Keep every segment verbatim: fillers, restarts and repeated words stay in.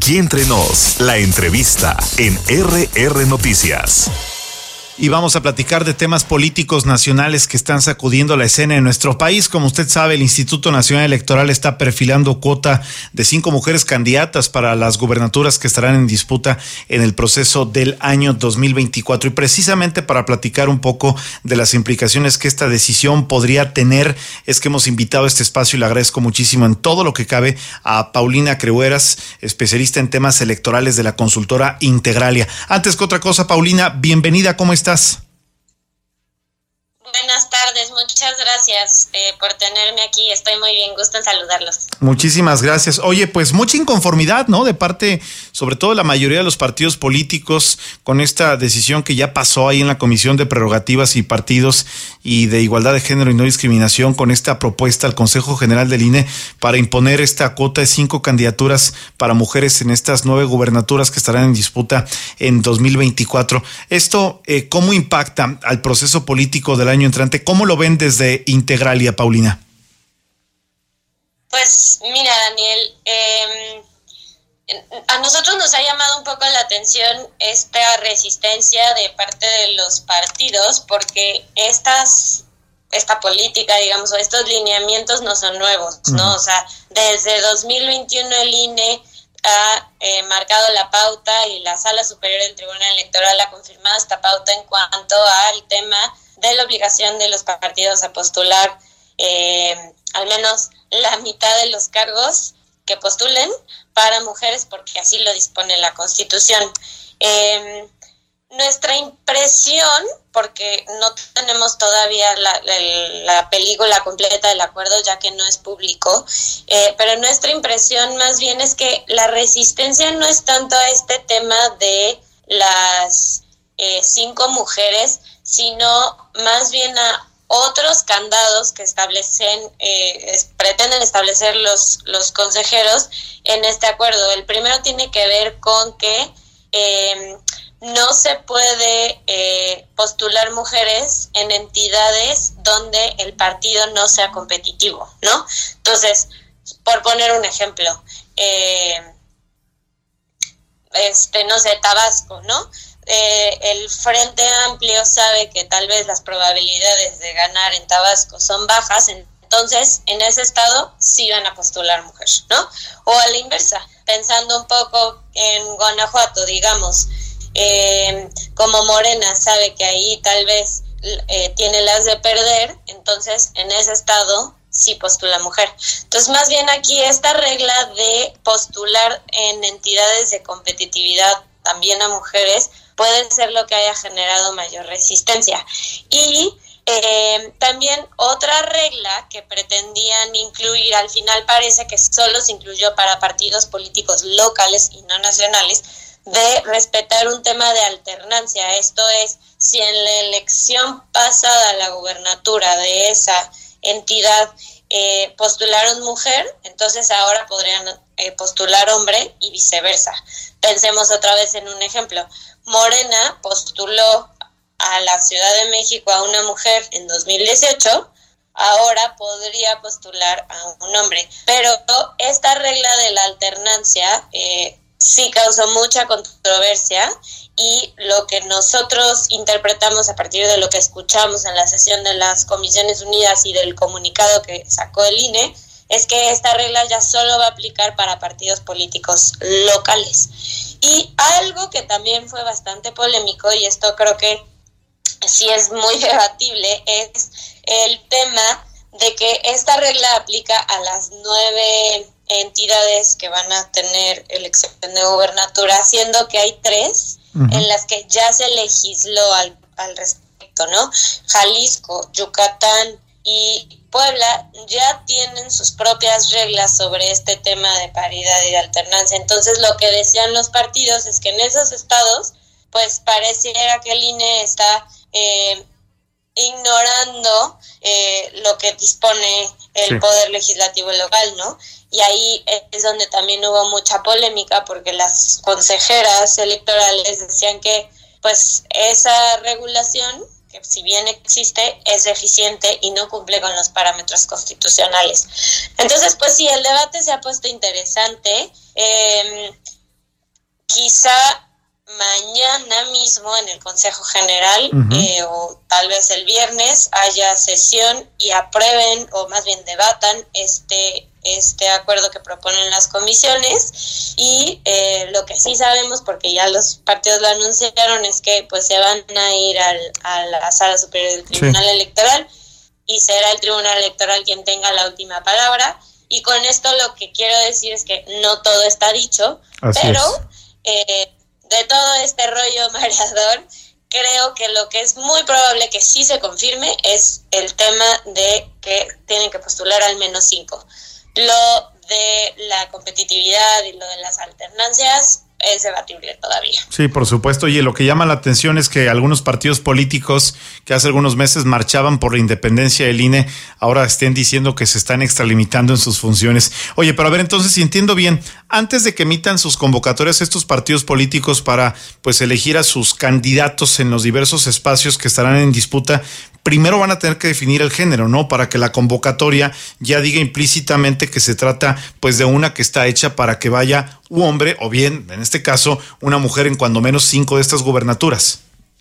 Aquí entre nos, la entrevista en R R Noticias. Y vamos a platicar de temas políticos nacionales que están sacudiendo la escena en nuestro país. Como usted sabe, el Instituto Nacional Electoral está perfilando cuota de cinco mujeres candidatas para las gubernaturas que estarán en disputa en el proceso del año dos mil veinticuatro. Y precisamente para platicar un poco de las implicaciones que esta decisión podría tener, es que hemos invitado a este espacio y le agradezco muchísimo en todo lo que cabe a Paulina Creueras, especialista en temas electorales de la consultora Integralia. Antes que otra cosa, Paulina, bienvenida, ¿cómo estás? Buenas tardes, muchas gracias eh, por tenerme aquí, estoy muy bien, gusto en saludarlos. Muchísimas gracias. Oye, pues mucha inconformidad, ¿no? De parte, sobre todo la mayoría de los partidos políticos, con esta decisión que ya pasó ahí en la Comisión de Prerrogativas y Partidos y de Igualdad de Género y No Discriminación, con esta propuesta al Consejo General del I N E para imponer esta cuota de cinco candidaturas para mujeres en estas nueve gubernaturas que estarán en disputa en dos mil veinticuatro. Esto, eh, ¿cómo impacta al proceso político del año entrante? ¿Cómo lo ven desde Integralia, Paulina? Pues mira, Daniel, eh, a nosotros nos ha llamado un poco la atención esta resistencia de parte de los partidos, porque estas esta política, digamos, o estos lineamientos no son nuevos, ¿no? Uh-huh. O sea, desde dos mil veintiuno el I N E ha eh, marcado la pauta y la Sala Superior del Tribunal Electoral ha confirmado esta pauta en cuanto al tema de la obligación de los partidos a postular eh, al menos la mitad de los cargos que postulen para mujeres, porque así lo dispone la Constitución. Eh, nuestra impresión, porque no tenemos todavía la, la, la película completa del acuerdo, ya que no es público, eh, pero nuestra impresión más bien es que la resistencia no es tanto a este tema de las eh, cinco mujeres, sino más bien a otros candados que establecen, eh, es, pretenden establecer los, los consejeros en este acuerdo. El primero tiene que ver con que eh, no se puede eh, postular mujeres en entidades donde el partido no sea competitivo, ¿no? Entonces, por poner un ejemplo, eh, este, no sé, Tabasco, ¿no? Eh, el Frente Amplio sabe que tal vez las probabilidades de ganar en Tabasco son bajas, entonces en ese estado sí van a postular mujeres, ¿no? O a la inversa, pensando un poco en Guanajuato, digamos, eh, como Morena sabe que ahí tal vez eh, tiene las de perder, entonces en ese estado sí postula mujer. Entonces, más bien aquí esta regla de postular en entidades de competitividad también a mujeres puede ser lo que haya generado mayor resistencia. Y eh, también otra regla que pretendían incluir, al final parece que solo se incluyó para partidos políticos locales y no nacionales, de respetar un tema de alternancia. Esto es, si en la elección pasada a la gubernatura de esa entidad eh, postularon mujer, entonces ahora podrían eh, postular hombre y viceversa. Pensemos otra vez en un ejemplo. Morena postuló a la Ciudad de México a una mujer en dos mil dieciocho, ahora podría postular a un hombre. Pero esta regla de la alternancia eh, sí causó mucha controversia, y lo que nosotros interpretamos a partir de lo que escuchamos en la sesión de las Comisiones Unidas y del comunicado que sacó el I N E es que esta regla ya solo va a aplicar para partidos políticos locales. Y algo que también fue bastante polémico, y esto creo que sí es muy debatible, es el tema de que esta regla aplica a las nueve entidades que van a tener elección de gubernatura, siendo que hay tres uh-huh. en las que ya se legisló al, al respecto, ¿no? Jalisco, Yucatán y Puebla ya tienen sus propias reglas sobre este tema de paridad y de alternancia. Entonces, lo que decían los partidos es que en esos estados, pues pareciera que el I N E está eh, ignorando eh, lo que dispone el sí. poder legislativo local, ¿no? Y ahí es donde también hubo mucha polémica, porque las consejeras electorales decían que pues esa regulación, que si bien existe, es deficiente y no cumple con los parámetros constitucionales. Entonces, pues sí, el debate se ha puesto interesante. Eh, quizá mañana mismo en el Consejo General uh-huh. eh, o tal vez el viernes haya sesión y aprueben o más bien debatan este este acuerdo que proponen las comisiones y eh, lo que sí sabemos, porque ya los partidos lo anunciaron, es que pues se van a ir al, a la Sala Superior del Tribunal sí. Electoral y será el Tribunal Electoral quien tenga la última palabra. Y con esto lo que quiero decir es que no todo está dicho, Así pero eh, de todo este rollo mareador, creo que lo que es muy probable que sí se confirme es el tema de que tienen que postular al menos cinco. Lo de la competitividad y lo de las alternancias es debatible todavía. Sí, por supuesto. Oye, lo que llama la atención es que algunos partidos políticos que hace algunos meses marchaban por la independencia del I N E ahora estén diciendo que se están extralimitando en sus funciones. Oye, pero a ver, entonces, si entiendo bien, antes de que emitan sus convocatorias estos partidos políticos para pues elegir a sus candidatos en los diversos espacios que estarán en disputa, primero van a tener que definir el género, ¿no? Para que la convocatoria ya diga implícitamente que se trata pues de una que está hecha para que vaya un hombre o bien, en este caso, una mujer en cuando menos cinco de estas gubernaturas.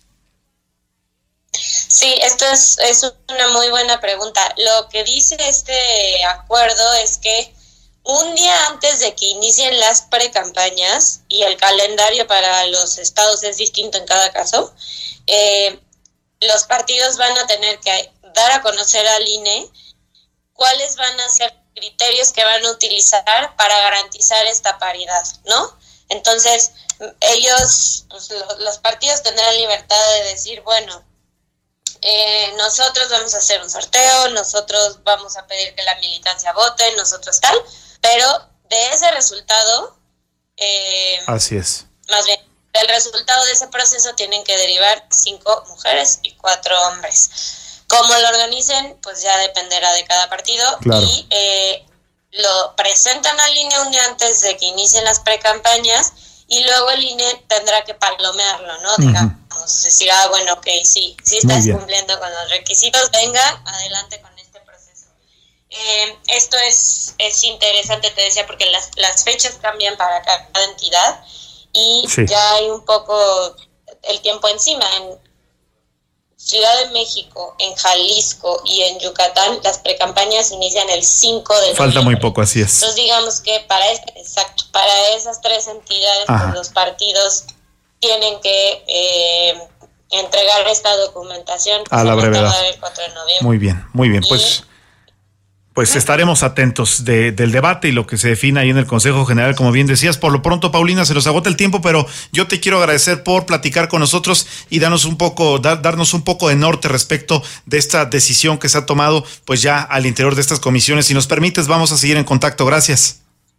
Sí, esto es, es una muy buena pregunta. Lo que dice este acuerdo es que un día antes de que inicien las precampañas, y el calendario para los estados es distinto en cada caso, eh, los partidos van a tener que dar a conocer al I N E cuáles van a ser criterios que van a utilizar para garantizar esta paridad, ¿no? Entonces, ellos, pues, lo, los partidos tendrán libertad de decir, bueno, eh, nosotros vamos a hacer un sorteo, nosotros vamos a pedir que la militancia vote, nosotros tal, pero de ese resultado, eh, así es. Más bien, del resultado de ese proceso tienen que derivar cinco mujeres y cuatro hombres. Cómo lo organicen, pues ya dependerá de cada partido. Claro. Y eh, lo presentan al I N E un día antes de que inicien las precampañas y luego el I N E tendrá que palomearlo, ¿no? Uh-huh. Digamos, decir, ah, bueno, ok, sí, sí estás cumpliendo con los requisitos, venga, adelante con este proceso. Eh, esto es, es interesante, te decía, porque las, las fechas cambian para cada entidad. Y sí. ya hay un poco el tiempo encima. En Ciudad de México, en Jalisco y en Yucatán, las precampañas inician el cinco de noviembre. Falta muy poco, así es. Entonces digamos que para, este, exacto, para esas tres entidades, pues, los partidos tienen que eh, entregar esta documentación a la brevedad. El cuatro de noviembre. Muy bien, muy bien, pues... Y, Pues estaremos atentos de, del debate y lo que se defina ahí en el Consejo General, como bien decías. Por lo pronto, Paulina, se nos agota el tiempo, pero yo te quiero agradecer por platicar con nosotros y darnos un poco, dar, darnos un poco de norte respecto de esta decisión que se ha tomado, pues ya al interior de estas comisiones. Si nos permites, vamos a seguir en contacto. Gracias.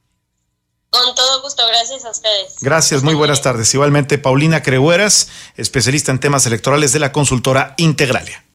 Con todo gusto, gracias a ustedes. Gracias, muy buenas tardes. Igualmente, Paulina Crehueras, especialista en temas electorales de la consultora Integralia.